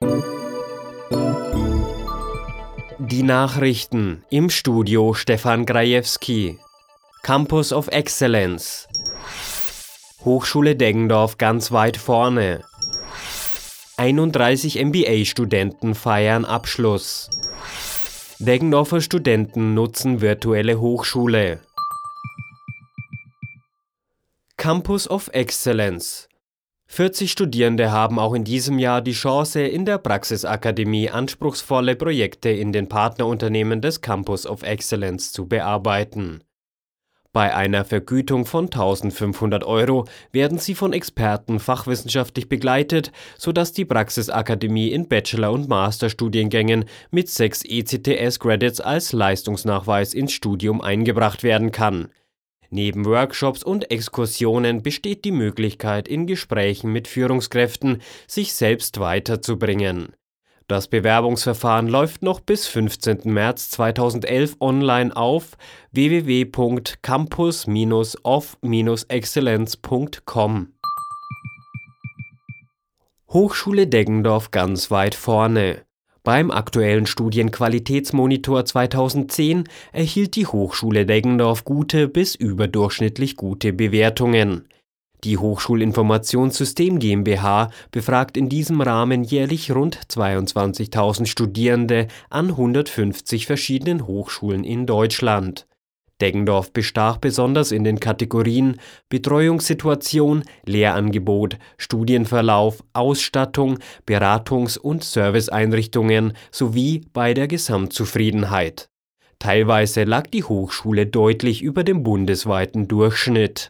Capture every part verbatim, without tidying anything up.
Die Nachrichten im Studio Stefan Grajewski. Campus of Excellence. Hochschule Deggendorf ganz weit vorne. einunddreißig M B A-Studenten feiern Abschluss. Deggendorfer Studenten nutzen virtuelle Hochschule. Campus of Excellence. vierzig Studierende haben auch in diesem Jahr die Chance, in der Praxisakademie anspruchsvolle Projekte in den Partnerunternehmen des Campus of Excellence zu bearbeiten. Bei einer Vergütung von eintausendfünfhundert Euro werden sie von Experten fachwissenschaftlich begleitet, sodass die Praxisakademie in Bachelor- und Masterstudiengängen mit sechs E C T S-Credits als Leistungsnachweis ins Studium eingebracht werden kann. Neben Workshops und Exkursionen besteht die Möglichkeit, in Gesprächen mit Führungskräften sich selbst weiterzubringen. Das Bewerbungsverfahren läuft noch bis fünfzehnten März zweitausendelf online auf w w w punkt campus of excellence punkt com. Hochschule Deggendorf ganz weit vorne. Beim aktuellen Studienqualitätsmonitor zweitausendzehn erhielt die Hochschule Deggendorf gute bis überdurchschnittlich gute Bewertungen. Die Hochschulinformationssystem GmbH befragt in diesem Rahmen jährlich rund zweiundzwanzigtausend Studierende an hundertfünfzig verschiedenen Hochschulen in Deutschland. Deggendorf bestach besonders in den Kategorien Betreuungssituation, Lehrangebot, Studienverlauf, Ausstattung, Beratungs- und Serviceeinrichtungen sowie bei der Gesamtzufriedenheit. Teilweise lag die Hochschule deutlich über dem bundesweiten Durchschnitt.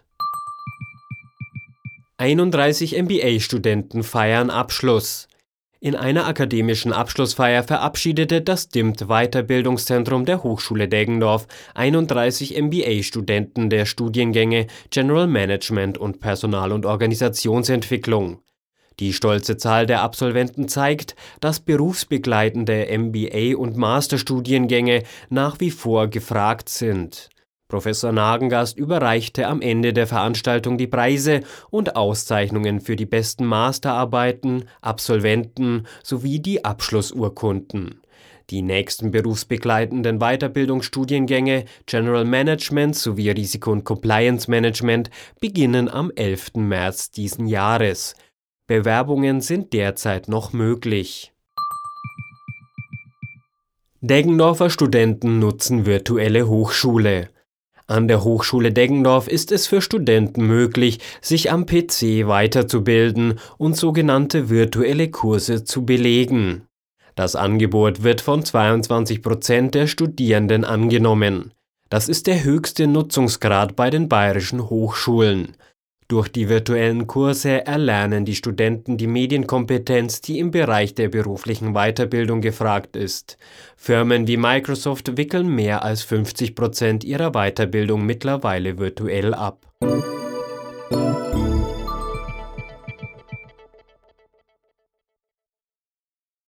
einunddreißig M B A-Studenten feiern Abschluss. In einer akademischen Abschlussfeier verabschiedete das D I M T-Weiterbildungszentrum der Hochschule Deggendorf einunddreißig M B A-Studenten der Studiengänge General Management und Personal- und Organisationsentwicklung. Die stolze Zahl der Absolventen zeigt, dass berufsbegleitende M B A- und Masterstudiengänge nach wie vor gefragt sind. Professor Nagengast überreichte am Ende der Veranstaltung die Preise und Auszeichnungen für die besten Masterarbeiten, Absolventen sowie die Abschlussurkunden. Die nächsten berufsbegleitenden Weiterbildungsstudiengänge General Management sowie Risiko- und Compliance Management beginnen am elften März diesen Jahres. Bewerbungen sind derzeit noch möglich. Deggendorfer Studenten nutzen virtuelle Hochschule. An der Hochschule Deggendorf ist es für Studenten möglich, sich am P C weiterzubilden und sogenannte virtuelle Kurse zu belegen. Das Angebot wird von zweiundzwanzig Prozent der Studierenden angenommen. Das ist der höchste Nutzungsgrad bei den bayerischen Hochschulen. Durch die virtuellen Kurse erlernen die Studenten die Medienkompetenz, die im Bereich der beruflichen Weiterbildung gefragt ist. Firmen wie Microsoft wickeln mehr als fünfzig Prozent ihrer Weiterbildung mittlerweile virtuell ab.